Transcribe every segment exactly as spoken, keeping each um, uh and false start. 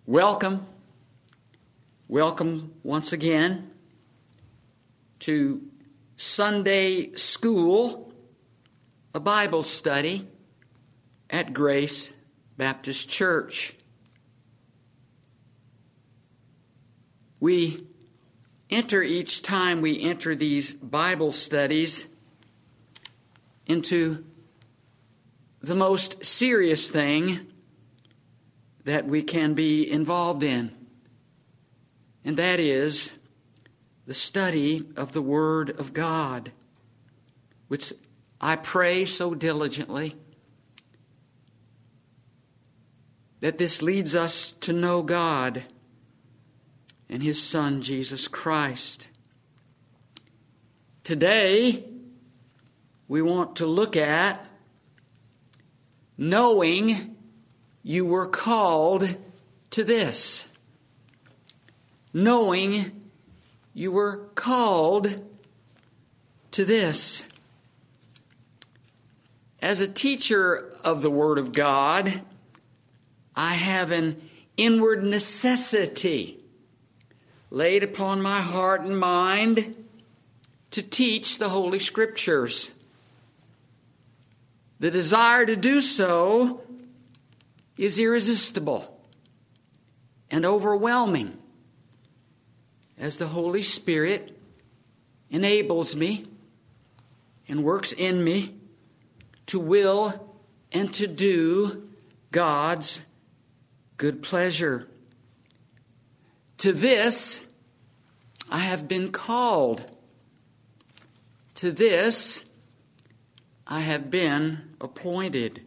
Welcome, welcome once again to Sunday School, a Bible study at Grace Baptist Church. We enter each time we enter these Bible studies into the most serious thing that we can be involved in, and that is the study of the Word of God, which I pray so diligently that this leads us to know God and His Son, Jesus Christ. Today, we want to look at knowing you were called to this. Knowing you were called to this. As a teacher of the Word of God, I have an inward necessity laid upon my heart and mind to teach the Holy Scriptures. The desire to do so is irresistible and overwhelming as the Holy Spirit enables me and works in me to will and to do God's good pleasure. To this I have been called. To this I have been appointed.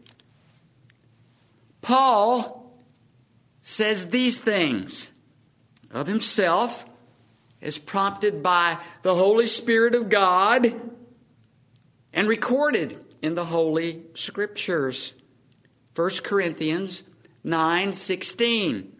Paul says these things of himself as prompted by the Holy Spirit of God and recorded in the Holy Scriptures. First Corinthians nine sixteen.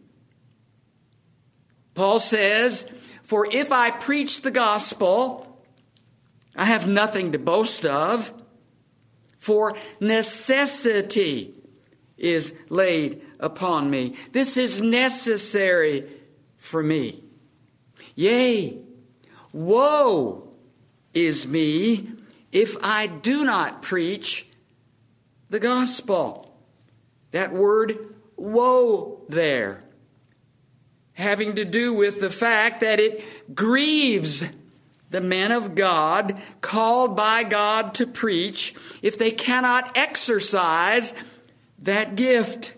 Paul says, "For if I preach the gospel, I have nothing to boast of, for necessity is laid upon me." This is necessary for me. Yea, woe is me if I do not preach the gospel. That word woe there, having to do with the fact that it grieves the men of God called by God to preach if they cannot exercise that gift.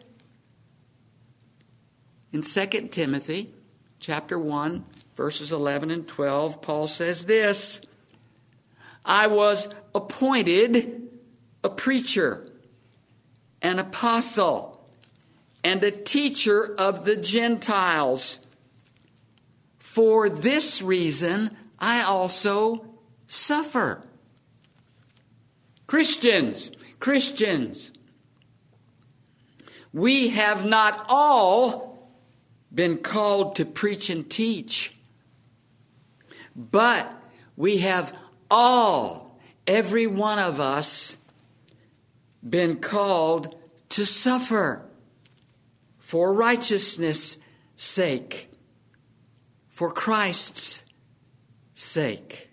In Second Timothy chapter one, verses eleven and twelve, Paul says this, "I was appointed a preacher, an apostle, and a teacher of the Gentiles. For this reason I also suffer." Christians, Christians, we have not all been called to preach and teach, but we have all, every one of us, been called to suffer for righteousness' sake, for Christ's sake.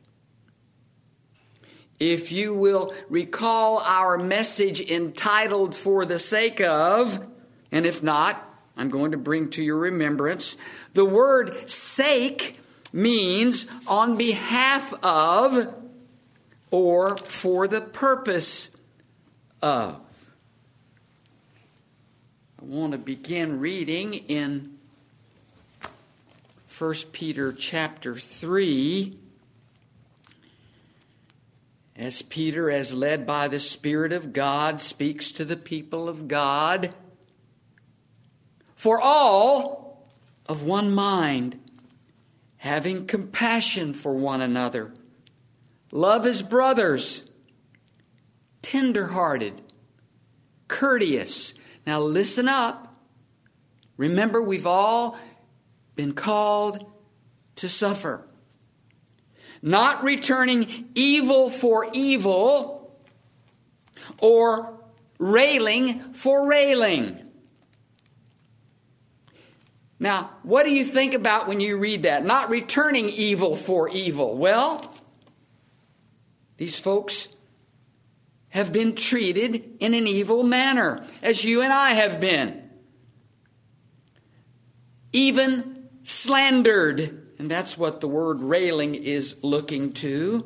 If you will recall our message entitled "For the Sake of," and if not, I'm going to bring to your remembrance, the word sake means on behalf of or for the purpose of. I want to begin reading in First Peter chapter three. As Peter, as led by the Spirit of God, speaks to the people of God. "For all of one mind, having compassion for one another, love as brothers, tender-hearted, courteous." Now listen up. Remember, we've all been called to suffer. "Not returning evil for evil, or railing for railing." Now, what do you think about when you read that? Not returning evil for evil. Well, these folks have been treated in an evil manner, as you and I have been. Even slandered. And that's what the word railing is looking to.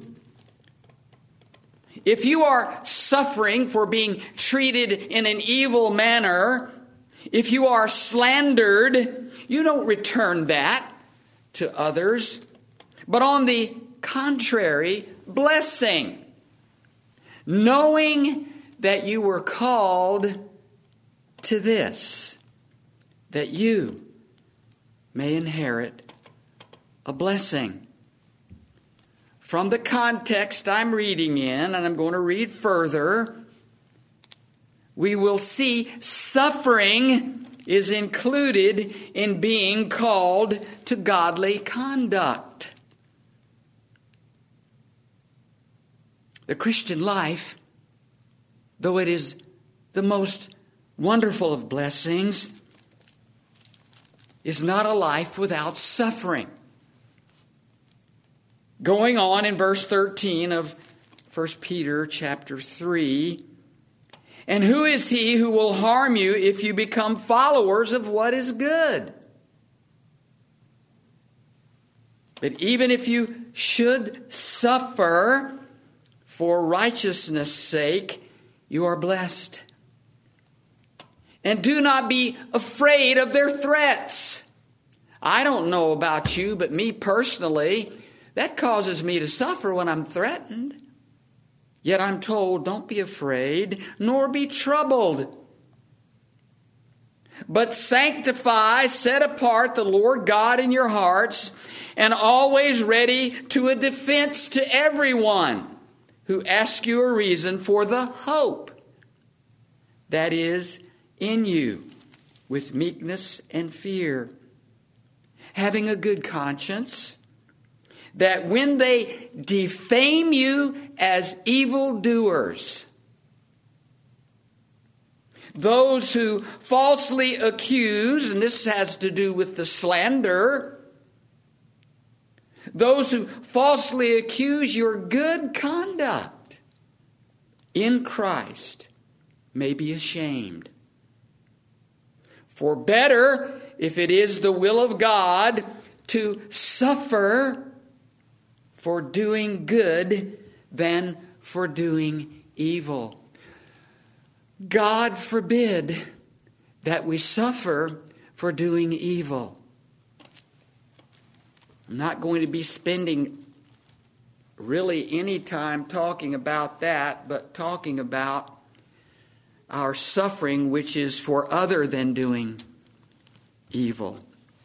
If you are suffering for being treated in an evil manner, if you are slandered, you don't return that to others. But on the contrary, blessing. Knowing that you were called to this, that you may inherit a blessing. From the context I'm reading in, and I'm going to read further, we will see suffering is included in being called to godly conduct. The Christian life, though it is the most wonderful of blessings, is not a life without suffering. Going on in verse thirteen of First Peter chapter three, and who is he who will harm you if you become followers of what is good? But even if you should suffer for righteousness' sake, you are blessed. And do not be afraid of their threats. I don't know about you, but me personally, that causes me to suffer when I'm threatened. Yet I'm told, don't be afraid, nor be troubled. But sanctify, set apart the Lord God in your hearts, and always ready to a defense to everyone who asks you a reason for the hope that is in you, with meekness and fear, having a good conscience, that when they defame you as evildoers, those who falsely accuse, and this has to do with the slander, those who falsely accuse your good conduct in Christ may be ashamed. For better, if it is the will of God, to suffer for doing good than for doing evil. God forbid that we suffer for doing evil. I'm not going to be spending really any time talking about that, but talking about our suffering, which is for other than doing evil.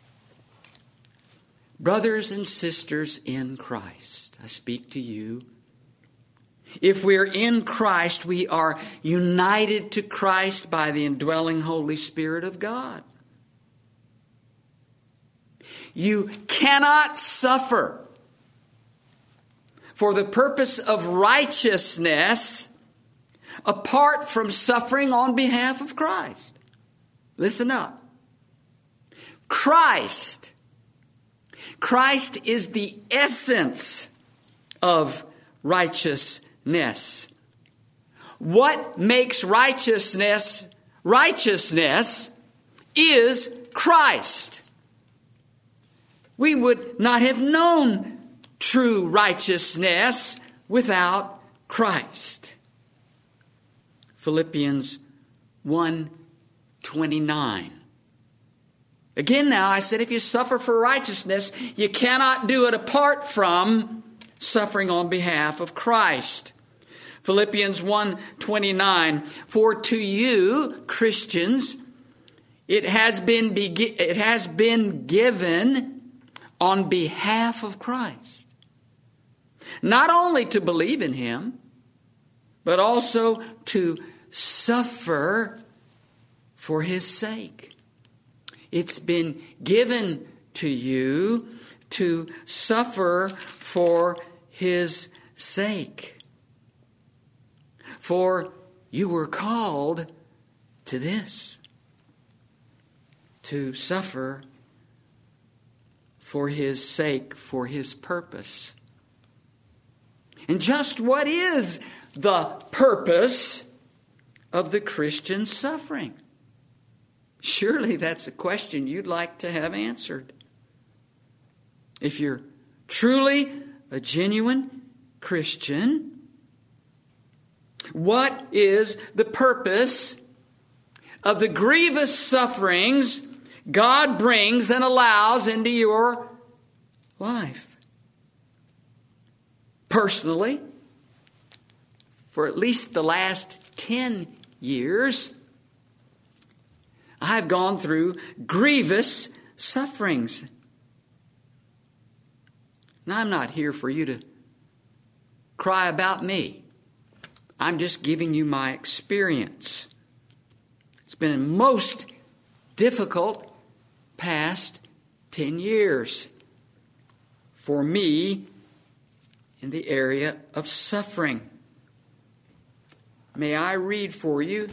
Brothers and sisters in Christ, I speak to you. If we're in Christ, we are united to Christ by the indwelling Holy Spirit of God. You cannot suffer for the purpose of righteousness apart from suffering on behalf of Christ. Listen up. Christ Christ is the essence of righteousness. What makes righteousness righteousness is Christ. We would not have known true righteousness without Christ. Philippians one twenty-nine. Again now, I said if you suffer for righteousness, you cannot do it apart from suffering on behalf of Christ. Philippians one twenty-nine. For to you, Christians, it has been be- it has been given on behalf of Christ. Not only to believe in him, but also to suffer for his sake. It's been given to you to suffer for his sake. For you were called to this, to suffer for His sake, for His purpose. And just what is the purpose of the Christian suffering? Surely that's a question you'd like to have answered. If you're truly a genuine Christian, what is the purpose of the grievous sufferings God brings and allows into your life? Personally, for at least the last ten years, I've gone through grievous sufferings. Now, I'm not here for you to cry about me. I'm just giving you my experience. It's been a most difficult past ten years for me in the area of suffering. May I read for you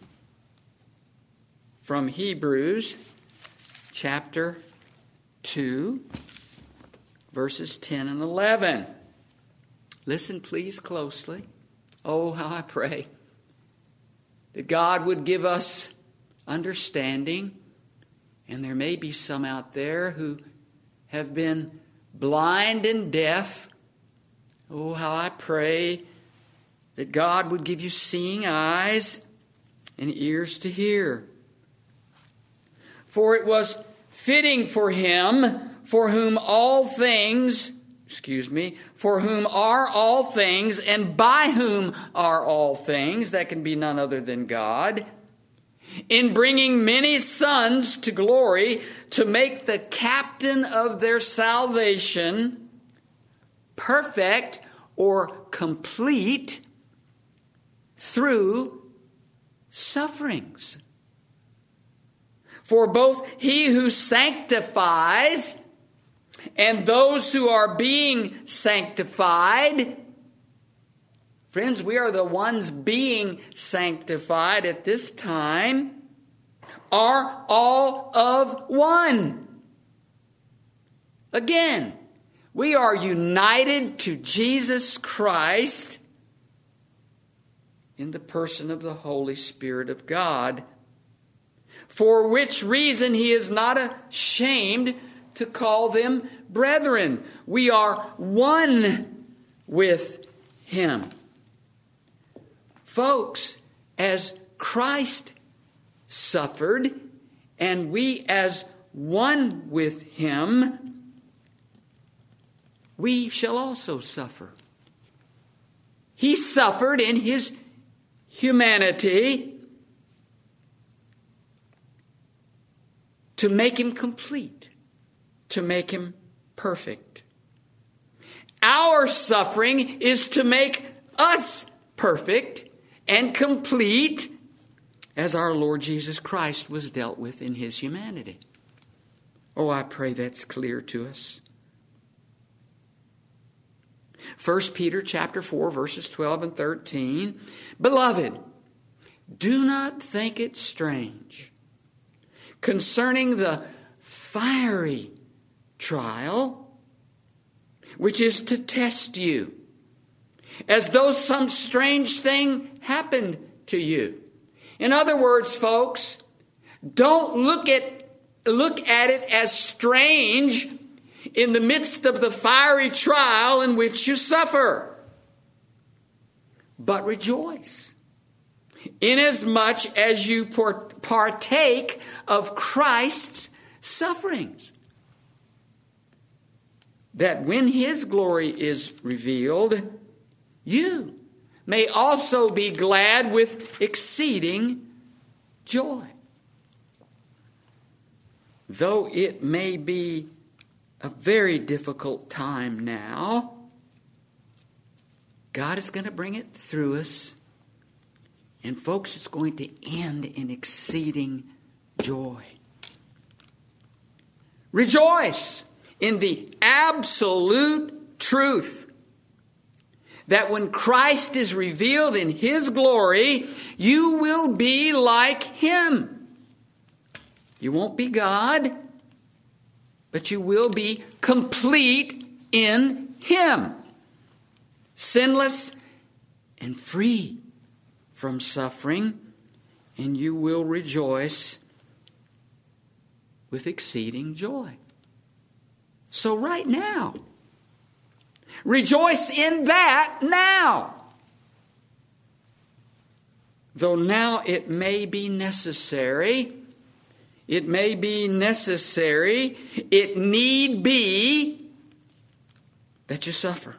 from Hebrews chapter two, verses ten and eleven. Listen, please, closely. Oh, how I pray that God would give us understanding. And there may be some out there who have been blind and deaf. Oh, how I pray that God would give you seeing eyes and ears to hear. For it was fitting for Him, for whom all things, excuse me, for whom are all things, and by whom are all things, that can be none other than God, in bringing many sons to glory, to make the captain of their salvation perfect or complete through sufferings. For both he who sanctifies and those who are being sanctified, friends, we are the ones being sanctified at this time, are all of one. Again, we are united to Jesus Christ in the person of the Holy Spirit of God, for which reason He is not ashamed to call them brethren. We are one with Him. Folks, as Christ suffered, and we as one with Him, we shall also suffer. He suffered in His humanity to make Him complete, to make Him perfect. Our suffering is to make us perfect and complete as our Lord Jesus Christ was dealt with in His humanity. Oh, I pray that's clear to us. First Peter chapter four, verses twelve and thirteen. Beloved, do not think it strange concerning the fiery trial which is to test you, as though some strange thing happened to you. In other words, folks, don't look at look at it as strange in the midst of the fiery trial in which you suffer, but rejoice, inasmuch as you partake of Christ's sufferings, that when His glory is revealed, you may also be glad with exceeding joy. Though it may be a very difficult time now, God is going to bring it through us. And folks, it's going to end in exceeding joy. Rejoice in the absolute truth that when Christ is revealed in His glory, you will be like Him. You won't be God. but you will be complete in Him, sinless and free from suffering, and you will rejoice with exceeding joy. So right now, rejoice in that now. Though now it may be necessary, it may be necessary, it need be that you suffer.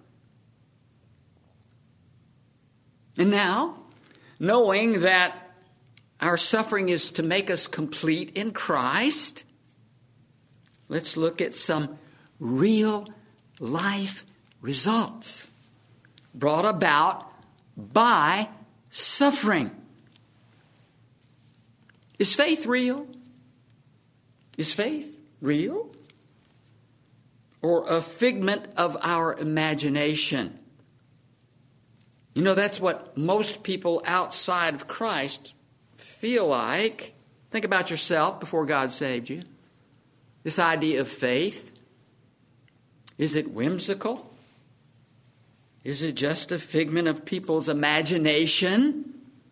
And now, knowing that our suffering is to make us complete in Christ, let's look at some real life results brought about by suffering. Is faith real? Is faith real? Or a figment of our imagination? You know, that's what most people outside of Christ feel like. Think about yourself before God saved you. This idea of faith, is it whimsical? Is it just a figment of people's imagination?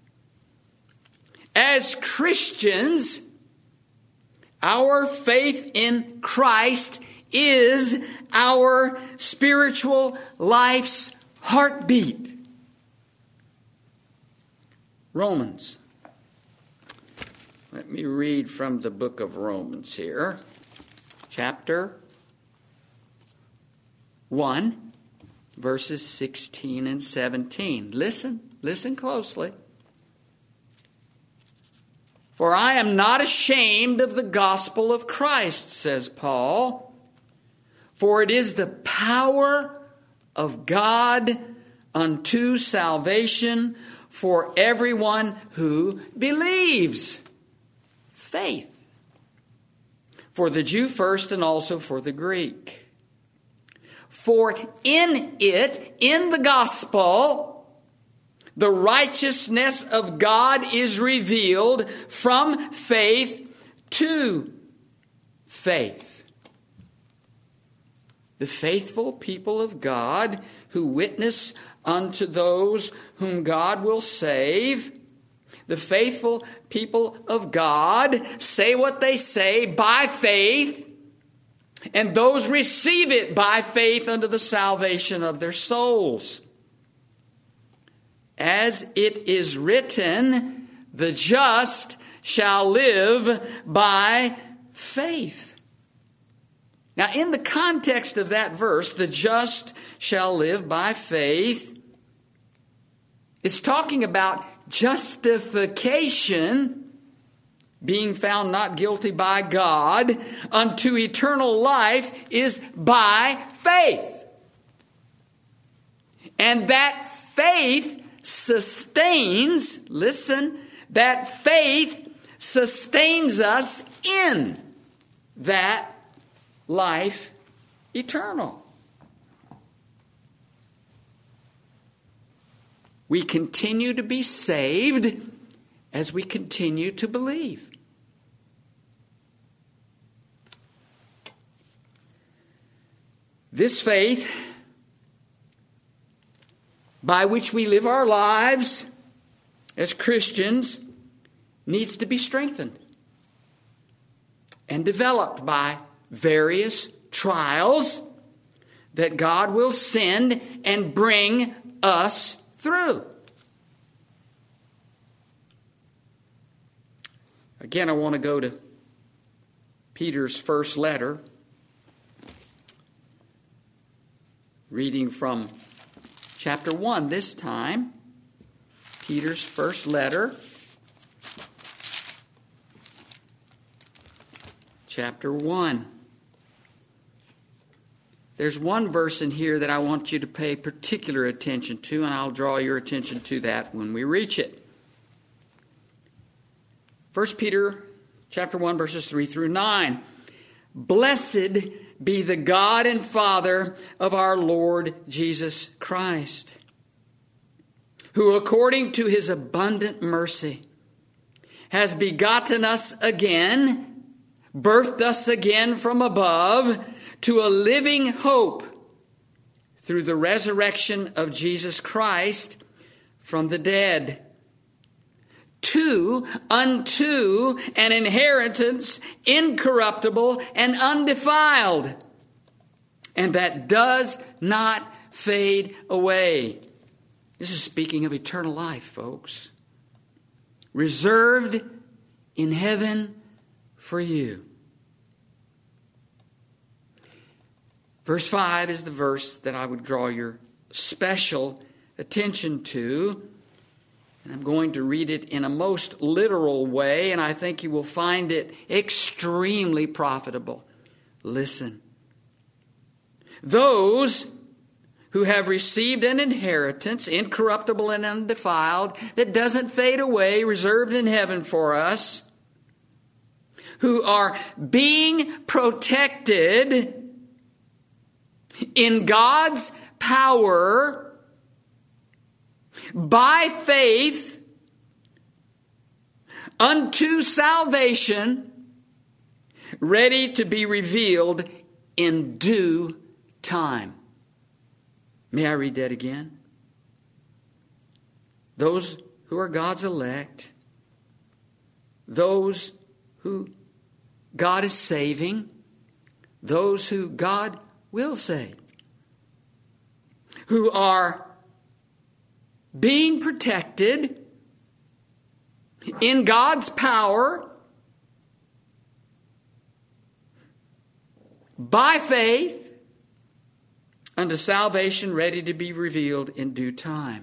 As Christians, our faith in Christ is our spiritual life's heartbeat. Romans. Let me read from the book of Romans here. Chapter one, verses sixteen and seventeen. Listen, listen closely. For I am not ashamed of the gospel of Christ, says Paul, for it is the power of God unto salvation for everyone who believes. Faith. For the Jew first and also for the Greek. For in it, in the gospel, the righteousness of God is revealed from faith to faith. The faithful people of God who witness unto those whom God will save. The faithful people of God say what they say by faith, and those receive it by faith unto the salvation of their souls. As it is written, the just shall live by faith. Now, in the context of that verse, the just shall live by faith, it's talking about justification, being found not guilty by God, unto eternal life is by faith. And that faith sustains, listen, that faith sustains us in that life eternal. We continue to be saved as we continue to believe. This faith, by which we live our lives as Christians, needs to be strengthened and developed by various trials that God will send and bring us through. Again, I want to go to Peter's first letter, reading from chapter one this time. Peter's first letter, chapter one. There's one verse in here that I want you to pay particular attention to, and I'll draw your attention to that when we reach it. First Peter chapter one, verses three through nine. Blessed be the God and Father of our Lord Jesus Christ, who according to his abundant mercy has begotten us again birthed us again from above to a living hope through the resurrection of Jesus Christ from the dead, to unto an inheritance incorruptible and undefiled, and that does not fade away. This is speaking of eternal life, folks. Reserved in heaven for you. Verse five is the verse that I would draw your special attention to. And I'm going to read it in a most literal way, and I think you will find it extremely profitable. Listen. Those who have received an inheritance, incorruptible and undefiled, that doesn't fade away, reserved in heaven for us, who are being protected in God's power by faith unto salvation, ready to be revealed in due time. May I read that again? Those who are God's elect, those who God is saving, those who God will save, who are being protected in God's power by faith unto salvation, ready to be revealed in due time.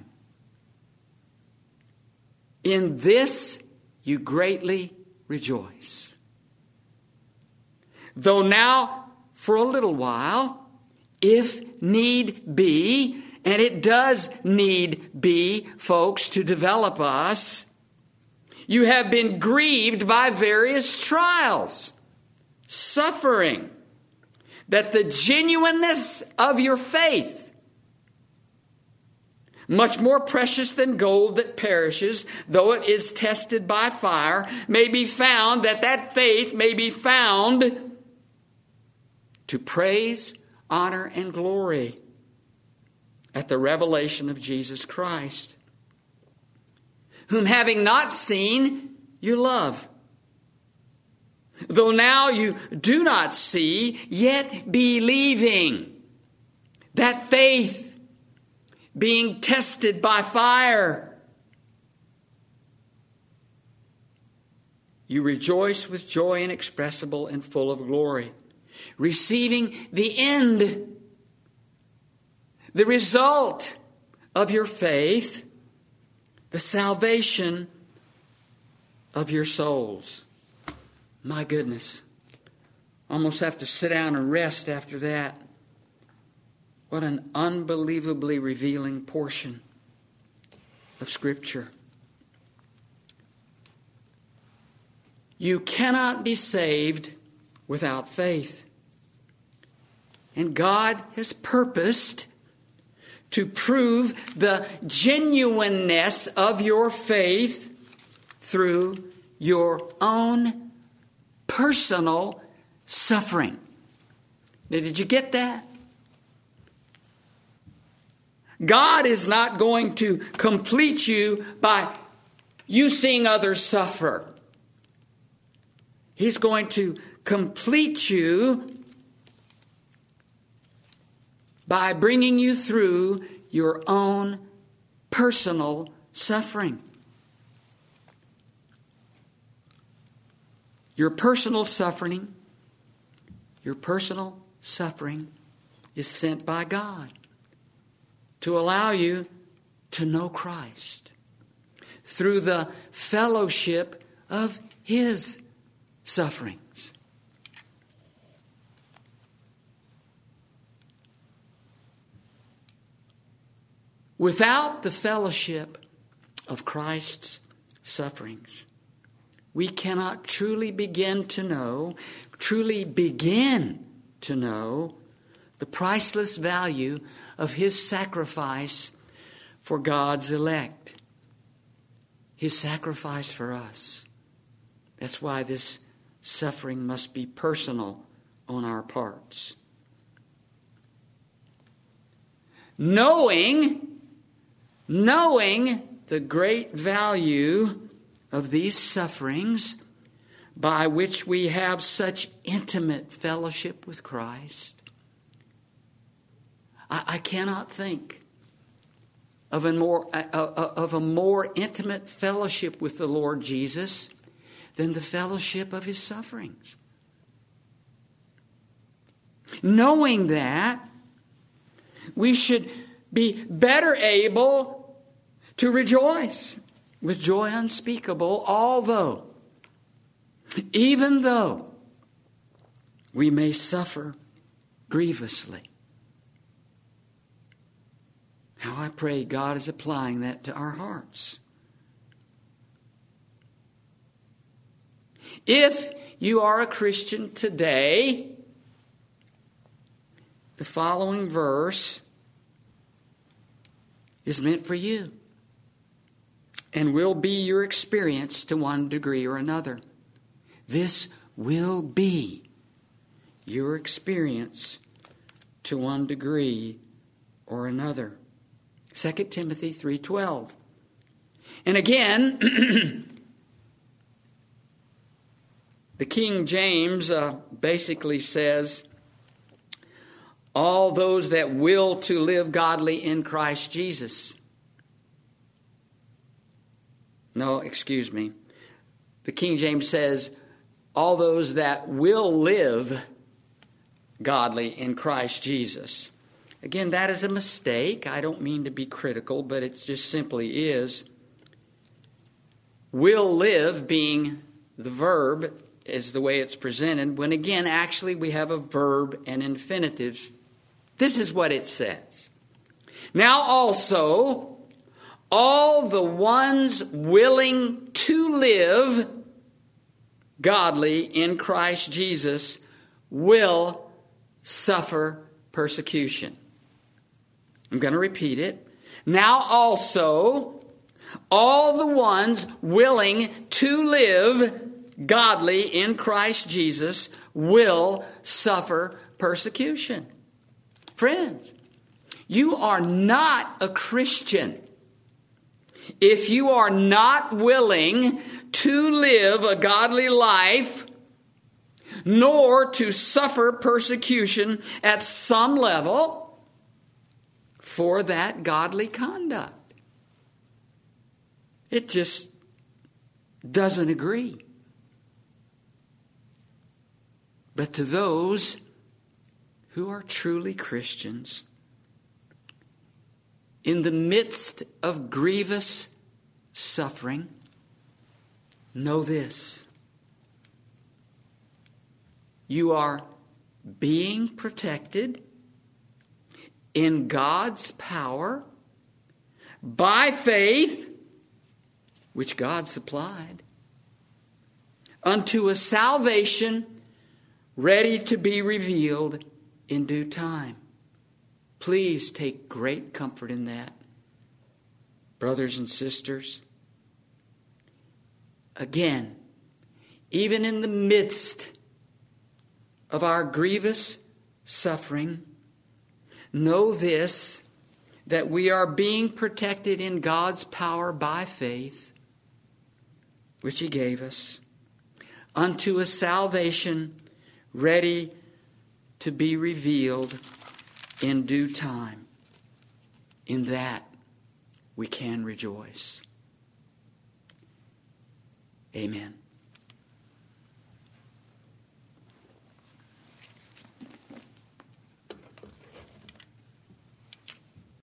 In this you greatly rejoice. Though now, for a little while, if need be, and it does need be, folks, to develop us, you have been grieved by various trials, suffering, that the genuineness of your faith, much more precious than gold that perishes, though it is tested by fire, may be found, that that faith may be found to praise, honor, and glory at the revelation of Jesus Christ, whom having not seen, you love. Though now you do not see, yet believing, that faith being tested by fire, you rejoice with joy inexpressible and full of glory, receiving the end, the result of your faith, the salvation of your souls. My goodness. Almost have to sit down and rest after that. What an unbelievably revealing portion of Scripture. You cannot be saved without faith. And God has purposed to prove the genuineness of your faith through your own personal suffering. Now, did you get that? God is not going to complete you by you seeing others suffer. He's going to complete you by bringing you through your own personal suffering. Your personal suffering, your personal suffering is sent by God to allow you to know Christ through the fellowship of His sufferings. Without the fellowship of Christ's sufferings, we cannot truly begin to know, truly begin to know the priceless value of His sacrifice for God's elect. His sacrifice for us. That's why this suffering must be personal on our parts. Knowing, knowing the great value of these sufferings by which we have such intimate fellowship with Christ, I, I cannot think of a more uh, uh, of a more intimate fellowship with the Lord Jesus than the fellowship of his sufferings. Knowing that, we should be better able to rejoice with joy unspeakable, although, even though we may suffer grievously. How I pray God is applying that to our hearts. If you are a Christian today, the following verse is meant for you and will be your experience to one degree or another. This will be your experience to one degree or another. Second Timothy three twelve. And again, the King James uh, basically says, all those that will to live godly in Christ Jesus. No, excuse me. The King James says, all those that will live godly in Christ Jesus. Again, that is a mistake. I don't mean to be critical, but it just simply is. Will live being the verb is the way it's presented, when again, actually we have a verb and infinitive. This is what it says. Now also, all the ones willing to live godly in Christ Jesus will suffer persecution. I'm going to repeat it. Now also, all the ones willing to live godly in Christ Jesus will suffer persecution. Friends, you are not a Christian if you are not willing to live a godly life, nor to suffer persecution at some level for that godly conduct. It just doesn't agree. But to those who are truly Christians, in the midst of grievous suffering, know this: you are being protected in God's power by faith, which God supplied, unto a salvation ready to be revealed in due time. Please take great comfort in that, brothers and sisters. Again, even in the midst of our grievous suffering, know this, that we are being protected in God's power by faith, which He gave us, unto a salvation ready to be revealed in due time. In that we can rejoice. Amen.